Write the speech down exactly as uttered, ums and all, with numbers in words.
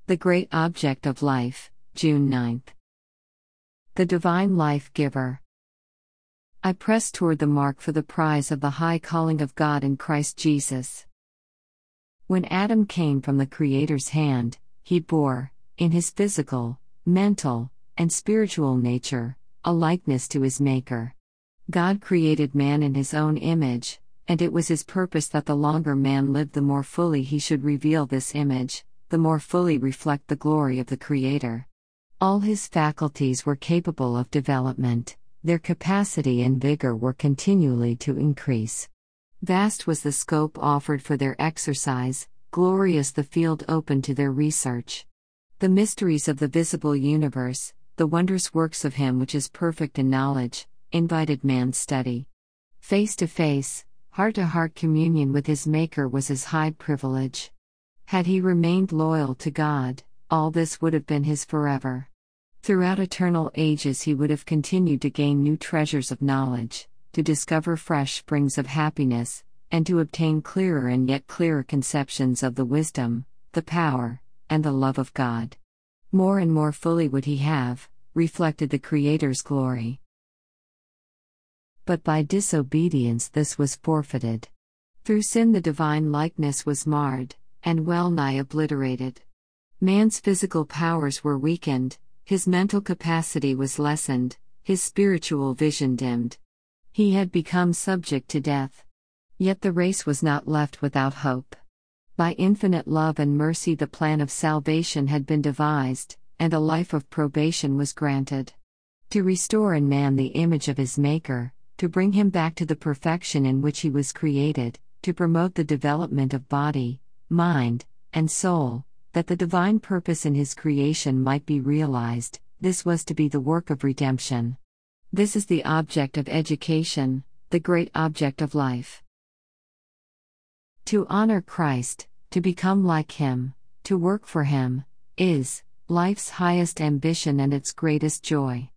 The Great Object of Life, June ninth. The Divine Life Giver. I press toward the mark for the prize of the high calling of God in Christ Jesus. When Adam came from the Creator's hand, he bore, in his physical, mental, and spiritual nature, a likeness to his Maker. God created man in his own image, and it was his purpose that the longer man lived, the more fully he should reveal this image, the more fully reflect the glory of the Creator. All his faculties were capable of development, their capacity and vigor were continually to increase. Vast was the scope offered for their exercise, glorious the field open to their research. The mysteries of the visible universe, the wondrous works of Him which is perfect in knowledge, invited man's study. Face to face, heart to heart communion with his Maker was his high privilege. Had he remained loyal to God, all this would have been his forever. Throughout eternal ages he would have continued to gain new treasures of knowledge, to discover fresh springs of happiness, and to obtain clearer and yet clearer conceptions of the wisdom, the power, and the love of God. More and more fully would he have reflected the Creator's glory. But by disobedience this was forfeited. Through sin the divine likeness was marred, and well nigh obliterated. Man's physical powers were weakened, his mental capacity was lessened, his spiritual vision dimmed. He had become subject to death. Yet the race was not left without hope. By infinite love and mercy the plan of salvation had been devised, and a life of probation was granted. To restore in man the image of his Maker, to bring him back to the perfection in which he was created, to promote the development of body, mind, and soul, that the divine purpose in his creation might be realized, this was to be the work of redemption. This is the object of education, the great object of life. To honor Christ, to become like Him, to work for Him, is life's highest ambition and its greatest joy.